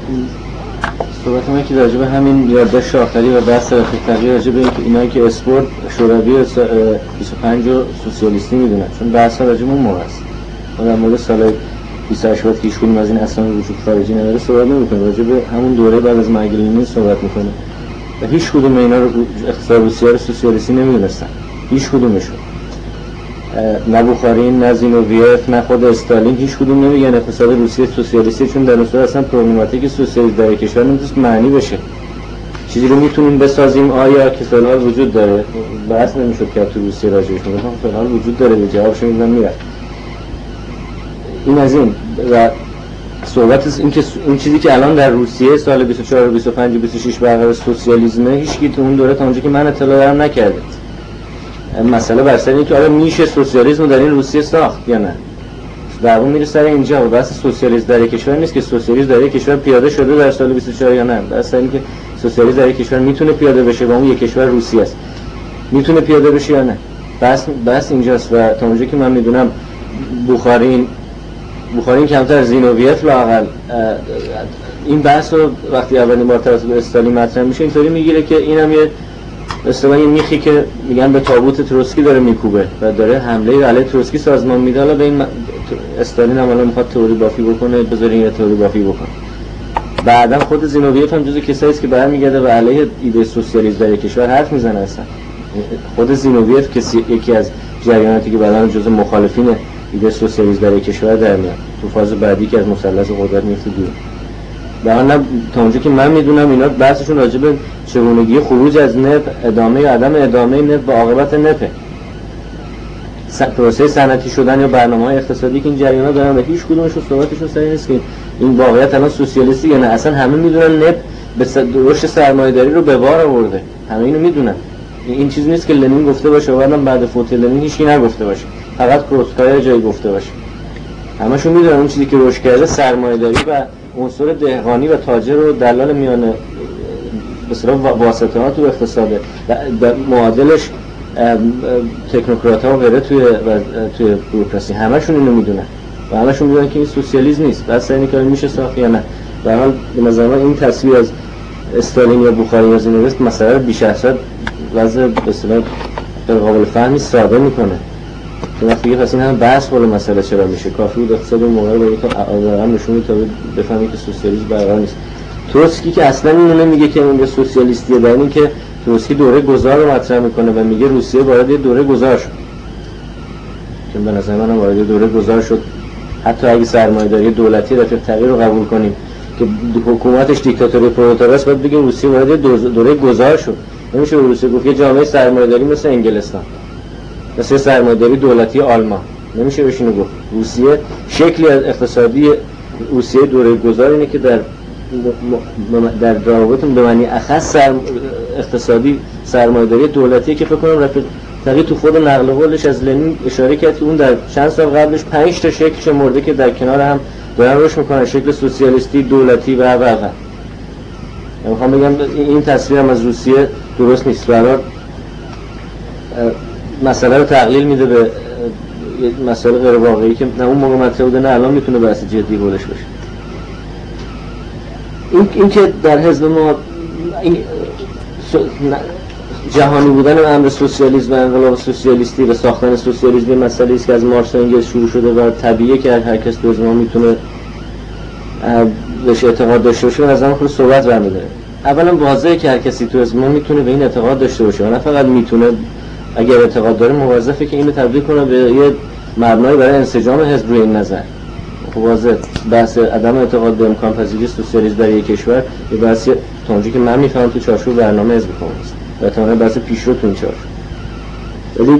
صحبت ما که راجع به همین یادداشت آخری و بحث تحقیقی راجع به اینایی که اسپورت شوروی 25 رو سوسیالیستی میدونن، چون بحث راجع به اون موقع است. ما در مورد سال 28 که هیچ کدوم از این اسامی وجود خارجی نداره صحبت نمی‌کنه، راجع به همون دوره بعد از مرگ لنین صحبت می‌کنه و هیچ کدوم اینا رو اقتصاد روسیه رو سوسیالیستی نمی‌دونستن، هیچ کدومشون، نه بوخارین، نه زینوویف، نه خود استالین، هیچ کدوم نمیگن اقتصاد روسیه سوسیالیستی، چون در اصل اصلا پروبلماتیک سوسیالیسم در کشور نمی‌تونه معنی بشه. چیزی رو میتونیم بسازیم آیا که فعلا وجود داره؟ بحث نمیشد که تو روسیه راجعش میگم فعلا وجود داره، به جوابش میدم میره. این از این و صحبت این که اون چیزی که الان در روسیه سال 24 25 26 برقرار سوسیالیسمه، هیچ کی تو اون دوره تا اونجا که من اطلاع دارم نکرده. مسئله بر سر اینه که آیا میشه سوسیالیسم رو در این روسیه ساخت یا نه. در اون میره سر اینجا و بحث سوسیالیسم در کشور نیست که سوسیالیسم در کشور پیاده شده در سال 24 یا نه. بحث اینه که سوسیالیسم در کشور میتونه پیاده بشه و اون یک کشور روسیه است. میتونه پیاده بشه یا نه. بحث اینجاست و تا اونجا که من میدونم بوخارین کمتر زینوویف لااقل این بحث رو وقتی اولین بار توسط استالین مطرح میشه اینطوری میگیره که اینم یه اصطلاحی میخی که میگن به تابوت تروتسکی داره میکوبه و داره حمله علیه تروتسکی سازمان میده. حالا به این استالین هم الان میخواد تئوری بافی بکنه، بذارین یه تئوری بافی بکنه. بعدم خود زینوویف هم جزو کسایی است که برمیگرده و علیه ایده سوسیالیسم در کشور حرف میزنه. اصلا خود زینوویف که یکی از جریاناتی که بعداً جزو مخالفین ایده سوسیالیسم در کشور در میاد تو فاز بعدی که از مثلث قدرت میفته دور. در تا اونجا که من میدونم اینا بحثشون راجع به چگونگی خروج از نفت، ادامه یا عدم ادامه نفت و عاقبت نفت، پروسه صنعتی شدن یا برنامه‌های اقتصادی که این جریانا دارن و هیچ کدومشون صحبتشون صحیح نیست که این واقعیت الان سوسیالیستی یا نه. اصلا همه میدونن نفت به رشد سرمایه‌داری رو به بار آورده، همه اینو میدونن. این چیزی نیست که لنین گفته باشه و بعد فوت لنین هیچ کی نگفته باشه، فقط کروتسکایا جایی گفته باشه. همشون میدونن اون چیزی که رشد کرده سرمایه‌داری و عنصر دهقانی و تاجر و دلال میانه به اصطلاح واسطه ها تو اقتصاده و معادلش تکنوکرات‌ها و غیره توی بوروکراسی. همشون اینو میدونن و همشون میدونن که این سوسیالیسم نیست. بس اینی که میشه ساخت یا نه. به هر حال به نظر من این تصویر از استالین یا بوخارین یا زینوویف مسئله رو بیش از حد وضع به اصطلاح قابل فهمی ساده میکنه. که وقتی پس این هم بحث خود مسئله چرا میشه، کافی بود اقتصاد موقع رو یک آدم نشون میده تا بفهمی که سوسیالیسم برقرار نیست. تروتسکی که اصلا اینو نمیگه که اون سوسیالیستیه، در این که تروتسکی دوره گذار رو مطرح میکنه و میگه روسیه وارد دوره گذار شد. که به نظر من وارد دوره گذار شد. حتی اگه سرمایه‌داری دولتی رفیق تغییر رو قبول کنیم که حکومتش دیکتاتوری پرولتاریا است، بعد بگیم روسیه وارد دوره گذار شد. نمیشه روسیه گفت یه جامعه سرمایه‌داری مثل انگلستان، مثل سرمایه‌داری دولتی آلمان، نمیشه بهش اینو گفت. روسیه شکلی از اقتصادی روسیه دوره گذار اینه که در روابط به معنی اخص اقتصادی سرمایه‌داری دولتی که فکر کنم رفیق تقی تو خود نقل قولش از لنین اشاره کرد که اون در چند سال قبلش 5 تا شکل شمرده که در کنار هم دارن رشد میکنن، شکل سوسیالیستی، دولتی و میخوام بگم این تصویر هم از روسیه درست نیست. برای مسئله رو تقلیل میده به مسئله غیر واقعی که نه اون موقع مطرح بوده نه الان میتونه بحث جدی بولش بشه. این که در حزب ما این جهانی بودن امر سوسیالیسم و انقلاب سوسیالیستی و ساختن سوسیالیسم مسئله است که از مارکس و انگلس شروع شده و طبیعیه که هر کس تو حزب ما میتونه بهش اعتقاد داشته باشه و از خود صحبت برمی‌داره. اولا واضحه که هر کسی تو حزب ما میتونه به این اعتقاد داشته باشه و نه فقط میتونه، اگر اعتقاد داره موظفه که اینو تبدیل کنه به یه مبنای برای انسجام حزب روی این نظر. واضح بحث عدم اعتقاد به امکان پذیری سوسیالیسم در یک کشور یه بحثی تا اونجایی که من میفهمم تو چارچوب برنامه حزب کمونیست و تمام بحث پیشرو تو این چارچوب. ولی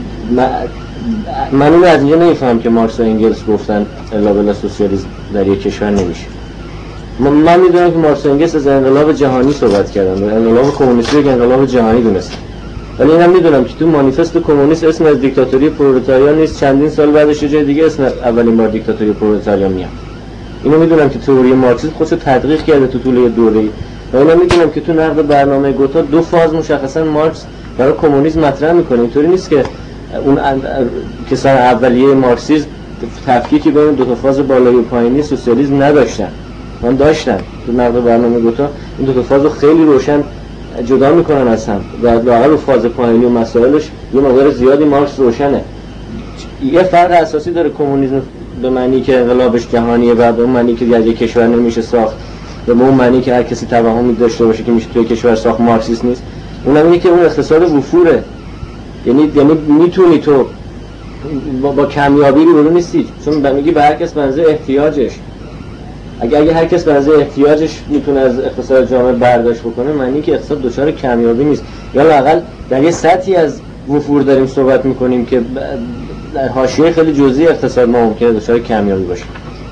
من اینو از اینجا نمیفهمم که مارکس و انگلس گفتن الا بلا سوسیالیسم در یک کشور نمیشه. من میدونم که مارکس و انگلس از انقلاب جهانی صحبت کردن و انقلاب کمونیستی رو انقلاب جهانی دونستن. ولی اینم میدونم که تو مانیفست کمونیست اسم از دیکتاتوری پرولتاریا نیست، چندین سال بعدش یه جای دیگه اسم اولین بار دیکتاتوری پرولتاریا میاد. اینو میدونم که تئوری مارکسیسم خودش تدقیق کرده تو طول دوره‌ای و اینو میدونم که تو نقد برنامه گوتا دو فاز مشخصا مارکس برای کمونیسم مطرح میکنه. اینطوری نیست که اون کسان اولیه مارکسیسم تفکیکی بین دو تا فاز بالایی و پایینی سوسیالیسم نداشتن. من داشتم تو نقد برنامه گوتا این دو تا فاز رو خیلی روشن جدا میکنن از هم و لااقل رو فاز پایینی و مسائلش یه مقدار زیادی مارکس روشنه. یه فرق اساسی داره کمونیسم به معنی که انقلابش جهانیه و به اون معنی که یک کشور نمیشه ساخت، به اون معنی که هر کسی توهمی داشته باشه که میشه توی کشور ساخت مارکسیسم نیست. اونم اینه که اون اقتصاد وفوره، یعنی میتونی تو با کمیابی رو نیستی، چون میگی به هر کس بنظر احتیاجش. اگه هر کس بنظر احتیاجش میتونه از اقتصاد جامعه برداشت بکنه، معنی که اقتصاد دچار کمیابی نیست، یا لااقل در یه سطحی از وفور داریم صحبت میکنیم که در حاشیه خیلی جزئی اقتصاد ما ممکنه دچار کمیابی باشه.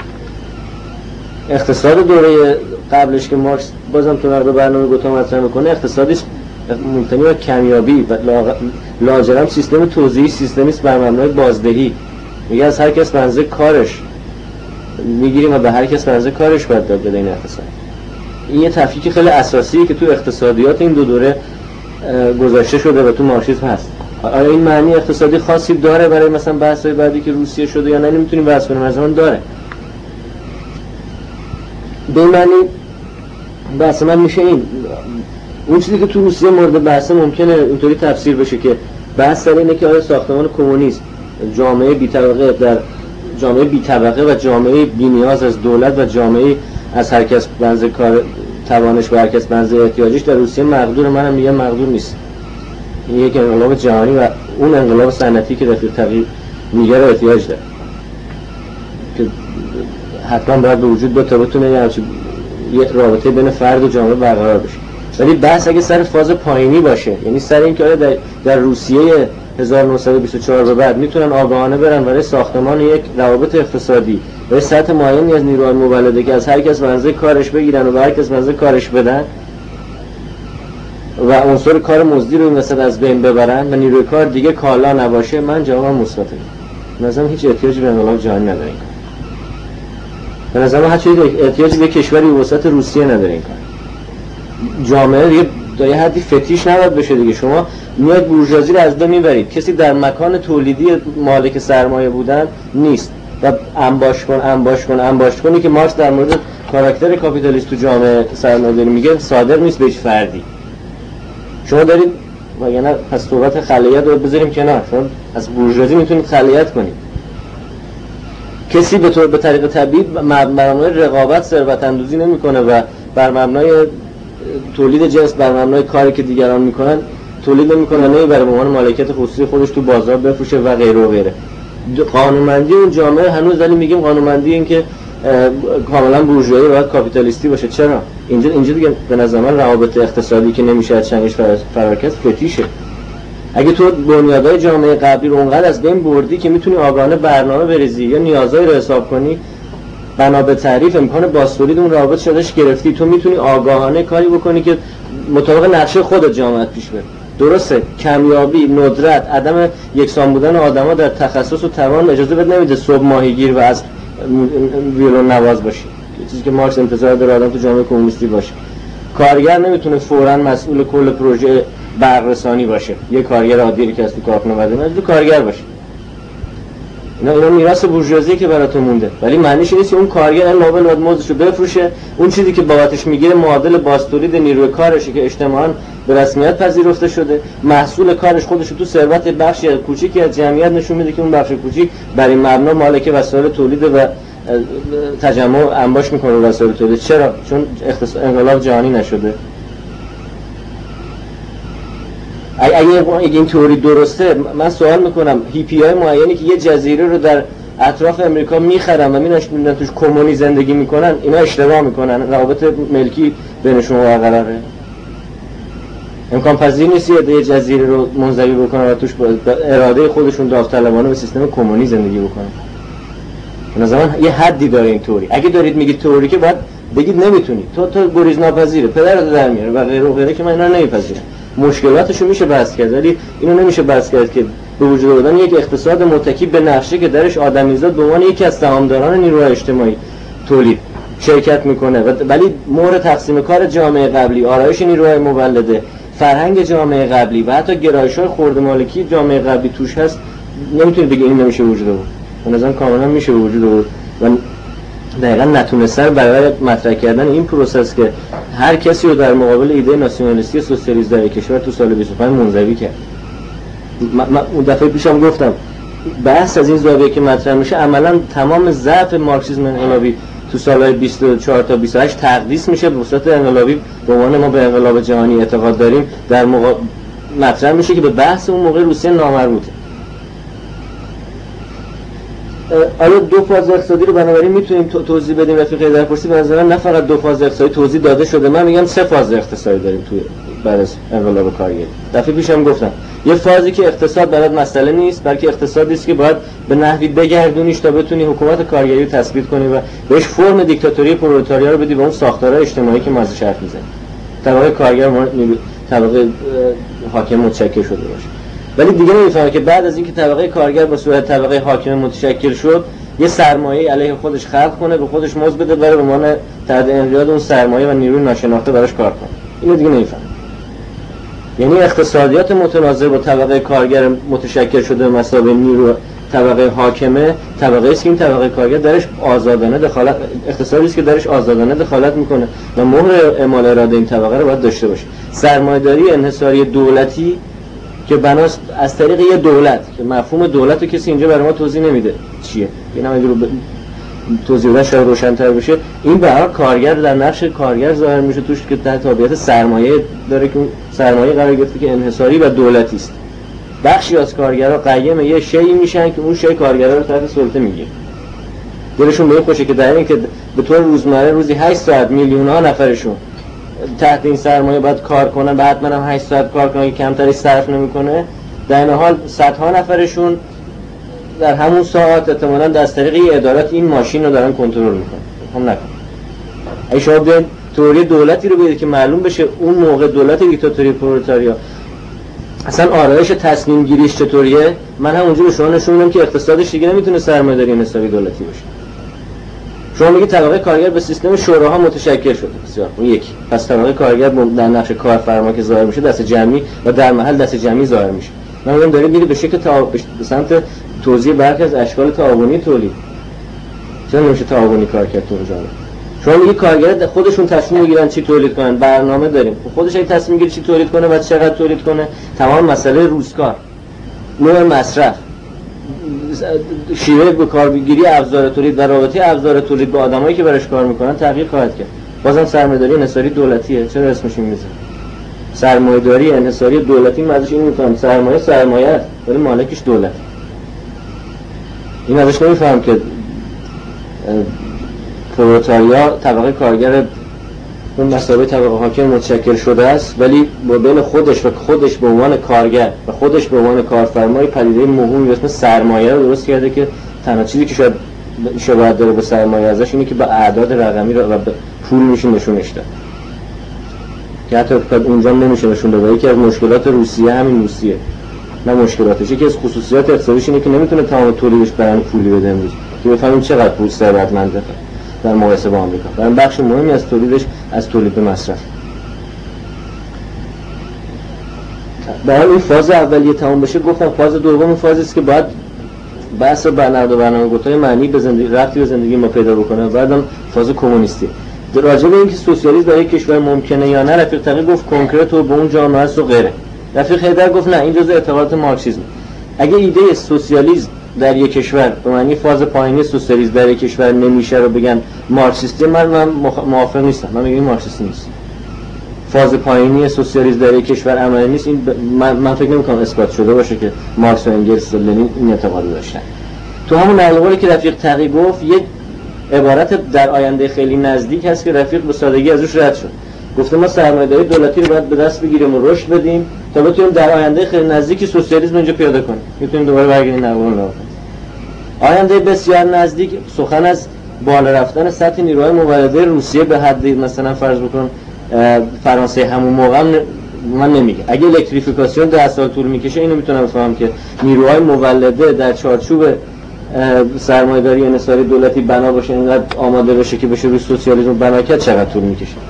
اقتصاد دوره قبلش که مارکس بازم تو نقد برنامه گوتا مطرح میکنه، اقتصادی مبتنی بر کمیابی و لاجرم سیستم توزیعی سیستمی است بر مبنای بازدهی. میگه از هر کس بنظر کارش میگیریم و به هر کس بنظر کارش باید داد بده این اقتصاد. این یه تفکیک خیلی اساسیه که تو اقتصادیات این دو دوره گذاشته شده و تو مارکسیسم هست. آیا این معنی اقتصادی خاصی داره برای مثلا بحث‌های بعدی که روسیه شده یا نه؟ نمیتونیم بحث کنیم، از اون داره. به این معنی بحث من میشه این اون چیزی که تو روسیه مورد بحث ممکنه اینطوری تفسیر بشه که بحث سر اینه که آیا ساختمان کمونیست جامعه بی‌طبقه در جامعه بی‌طبقه و جامعه بی‌نیاز از دولت و جامعه از هر کس بنظر کار توانش و هر کس بنظر احتیاجش در روسیه مقدور؟ منم میگم مقدور نیست. این یک انقلاب جهانی و اون انقلاب صنعتی که رفیق تغییر میگه رو احتیاج داره که حتما باید به وجود بیاد تا بتونه یه رابطه بین فرد و جامعه برقرار بشه. ولی بحث اگه سر فاز پایینی باشه، یعنی سر این که در روسیه 1924 به بعد میتونن آگاهانه برن برای ساختمان یک روابط اقتصادی و سطح معینی از نیروهای مولده که از هر کس منظر کارش بگیرن و به هر کس منظر کارش بدن و عنصر کار مزدی رو این وسط از بین ببرن و نیروی کار دیگه کالا نباشه، من جوابم مثبته. به نظرم هیچ احتیاجی به انقلاب جهانی نداره این کار. به نظرم هیچ احتیاجی به کشوری وسط روسیه نداره این کار. جامعه دیگه تا یه حدی فتیش نباید بشه دیگه. شما میاد بورژوازی رو از بین میبرید، کسی در مکان تولیدی مالک سرمایه بودن نیست و انباش کنی که مارکس در مورد کاراکتر کاپیتالیست تو جامعه سرمایه‌داری میگه صادر نیست به هیچ فردی. شما دارید وگرنه پس صحبت خلیت رو بذاریم کنار، شما از بورژوازی میتونید خلیت کنید. کسی به طریق طبیعی بر مبنای رقابت ثروت اندوزی نمیکنه و بر مبنای تولید جنس بر مبنای کاری که دیگران میکنن تولید نمیکنه، نمیبره به عنوان مالکیت خصوصی خودش تو بازار بفروشه و غیره و غیره. قانونمندی اون جامعه هنوز ولی میگیم قانونمندی این که کاملا بورژوایی باید کاپیتالیستی باشه. چرا؟ اینجا دیگه به نظر من روابط اقتصادی که نمیشه از چنگش فرار کرد فتیشه. اگه تو بنیادهای جامعه قبلی رو اونقدر از بین بردی که میتونی آگاهانه برنامه بریزی یا نیازایی رو حساب کنی، بنا به تعریف امکان بازتولید اون روابط شدش گرفتی، تو میتونی آگاهانه کاری بکنی که مطابق نقشه خودت جامعه پیش بره. درسته کمیابی، ندرت، عدم یکسان بودن آدما در تخصص و توان اجازه بده نمیده صبح ماهیگیر و از ویولون نواز باشی، چیزی که مارکس انتظار داره آدم تو جامعه کمونیستی باشه. کارگر نمیتونه فوراً مسئول کل پروژه بررسانی باشه، یه کارگر عادی که از تو کارخونه اومده نه کارگر باشه. اینا میراث بورژوازی که براتون مونده، ولی معنیش نیست اون کارگر نوبل باید موزشو بفروشه، اون چیزی که بابتش میگیره معادل بازتولید نیروی کارشه که اجتماعاً به رسمیت پذیرفته شده، محصول کارش خودش تو ثروت بخشی کوچیکی از جمعیت نشون میده که اون بخش کوچیک بر این مبنا مالک وسایل تولید و تجمع انباش میکنه وسایل تولید. چرا؟ چون انقلاب جهانی نشده. اگه این تئوری درسته، من سوال میکنم هیپیای معینی که یه جزیره رو در اطراف امریکا میخرن و میدونن توش کمونی زندگی میکنن، اینا اشتباه میکنن؟ روابط ملکی بینشون برقراره؟ امکان پذیر نیست یه جزیره رو منزوی بکنن و توش اراده خودشون داوطلبانه به سیستم کمونی زندگی بکنن. به نظر من یه حدی داره این تئوری. اگه دارید میگید تئوری که باید بگید نمیتونی، تو گریز ناپذیره، پدرت در میاره و غیره و غیره که من اینا نمیپذیرم. مشکلاتشو میشه بحث کرد ولی اینو نمیشه بحث کرد که به وجود آوردن یک اقتصاد متکی به نقشه که درش آدمیزاد به عنوان یکی از سهامداران نیروهای اجتماعی تولید شرکت میکنه ولی مهر تقسیم کار جامعه قبلی، آرایش نیروهای مولده، فرهنگ جامعه قبلی و حتی گرایش‌های خرد مالکی جامعه قبلی توش هست، نمیتونید بگید این نمیشه وجود آورد. به نظرم کاملا میشه وجود آورد و دقیقاً نتونستن برای مطرح کردن این پروسس که هر کسی رو در مقابل ایده ناسیونالیستی سوسیالیسم در کشور تو سال 25 منزوی کرد. من اون دفعه پیشم گفتم بحث از این زاویه که مطرح میشه عملاً تمام ضعف مارکسیسم انقلابی تو سالهای 24 تا 28 تقدیس میشه به وسط انقلابی به عنوان ما به انقلاب جهانی اعتقاد داریم در مطرح میشه که به بحث اون موقع روسیه نامربوطه. حالا دو فاز اقتصادی رو بنابراین میتونیم توضیح بدیم. رفیق حیدرپرسی به نظر من نه فقط دو فاز اقتصادی توضیح داده شده، من میگم سه فاز اقتصادی داریم توی بعد از انقلاب کارگری. دفعه پیشم گفتم یه فازی که اقتصاد برات مسئله نیست، بلکه اقتصادی است که باید به نحوی بگردونیش تا بتونی حکومت کارگری رو تثبیت کنی و بهش فرم دیکتاتوری پرولتاریا رو بدی به اون ساختارهای اجتماعی که ما ازش حرف میزنیم. طبقه کارگر طبقه حاکم متشکل شده باشه. ولی دیگه نمیفهمه که بعد از اینکه طبقه کارگر به صورت طبقه حاکم متشکل شد، یه سرمایه علیه خودش خلق کنه، به خودش مزد بده، برای عنوان تحت انقیاد اون سرمایه و نیروی ناشناخته براش کار کنه. اینو دیگه نمیفهمه. یعنی اقتصادیات متناظر با طبقه کارگر متشکل شده مثابه نیرو طبقه حاکمه، طبقه است که این طبقه کارگر درش آزادانه دخالت، اقتصادی است که درش آزادانه دخالت میکنه و مهر اعمال اراده این طبقه رو باید داشته باشه. سرمایه‌داری انحصاری دولتی که بناست از طریق یه دولت که مفهوم دولت رو کسی اینجا برای ما توضیح نمیده چیه، اینا اگه رو توضیح بدن شاید روشن‌تر بشه. این به هر کارگر در نقش کارگر ظاهر میشه توش که در تابعیت سرمایه داره که سرمایه قرار گرفته که انحصاری و دولتی است. بخشی از کارگرها قیم یه شیئی میشن که اون شی کارگرها رو تحت سلطه میگیره. دلشون به این خوشه که در این که به طور روزمره روزی 8 ساعت میلیون‌ها نفرشون تحت این سرمایه باید کار کنن، بعد منم 8 ساعت کار کنن که کمتری صرف نمیکنه، در این حال صدها نفرشون در همون ساعت احتمالاً از طریق ادارات این ماشین رو دارن کنترل میکنن. هم نکن. اگه شما بیاید تئوری دولتی رو بگید که معلوم بشه اون موقع دولت دیکتاتوری پرولتاریا اصلا آرایش تصمیم گیریش چطوریه، من همونجا به شما نشون میدم که اقتصادش دیگه نمیتونه سرمایه‌داری انحصاری دولتی باشه. شما میگید طبقه کارگر به سیستم شوراها متشکل شده. بسیار اون یکی. پس طبقه کارگر در نقش کارفرما که ظاهر میشه دست جمعی و در محل دست جمعی ظاهر میشه. من میگم دارید میرید به شکل به سمت توزیع برخی از اشکال تعاونی تولید. چرا نمیشه تعاونی کار کرد تو اونجا؟ شما میگید کارگر خودشون تصمیم میگیرن چی تولید کنن، برنامه داریم. خودش اگه تصمیم میگیره چی تولید کنه و چقدر تولید کنه، تمام مسئله روزکار، نوع مصرف، شیوه به کارگیری ابزار تولید و رابطه ابزار تولید با آدمایی که براش کار میکنن تغییر خواهد کرد. بازم سرمایه‌داری انحصاری دولتیه. چرا اسمش این میذاره؟ سرمایه‌داری انحصاری دولتی ازش این میفهم سرمایه است ولی مالکش دولت. این ازش نمیفهم که پرولتاریا طبقه کارگر اون مسابقه طبقه حاکم متشکل شده است، ولی با بین خودش و خودش به عنوان کارگر و خودش به عنوان کارفرمای پدیده مهمی به اسم سرمایه رو درست کرده که تنها چیزی که شاید شباهت داره به سرمایه ازش اینه که با اعداد رقمی رو و به پول میشه نشونش داد که حتی اونجا نمیشه نشون داد. یکی از مشکلات روسیه همین روسیه، نه مشکلاتش، یکی از خصوصیات اقتصادیش اینه که نمیتونه تمام تولیدش برای پولی بده امروز که بفهمیم چقدر پول ثروتمنده در مقایسه با آمریکا. برای بخش مهمی از تولیدش از تولید به مصرف. برای این فاز اولیه تمام بشه گفتم فاز دوم فازی است که باید بحث و برنامه‌گذاری معنی به زندگی ربطی به زندگی ما پیدا بکنه. بعدم فاز کمونیستی. راجع به اینکه سوسیالیسم در یک کشور ممکنه یا نه، رفیق تقی گفت کنکرت و به اون جامعه است و غیره. رفیق حیدر گفت نه، این جزء اعتقادات مارکسیسم. اگه ایده سوسیالیسم در یک کشور به معنی فاز پایینی سوسیالیسم در یک کشور نمیشه رو بگن مارکسیستی، من موافق نیستم. من میگم مارکسیستی نیست. فاز پایینی سوسیالیسم در یک کشور عملی نیست. این من فکر نمی‌کنم اثبات شده باشه که مارکس و انگلس و لنین این اعتقاد داشتن. تو همون نقلی که رفیق تقی گفت یک عبارت در آینده خیلی نزدیک هست که رفیق به سادگی ازش رد شد. گفته ما سرمایه‌داری دولتی رو باید به دست بگیریم و رشد بدیم تا بتونیم در آینده خیلی نزدیکی سوسیالیسم اینجا پیاده کنیم. میتونیم دوباره برگردیم نقل رو. آینده بسیار نزدیک سخن از بالا رفتن سطح نیروهای مولده روسیه به حد مثلا فرض بکن فرانسه همون موقع من نمیگه. اگه الکتریفیکاسیون 10 سال طول میکشه اینو میتونم بفهمم که نیروهای مولده در چارچوب سرمایه‌داری انحصاری دولتی بنا باشه، اینقدر آماده بشه که بشه روی سوسیالیسم بنا کرد، چقدر طول میکشه.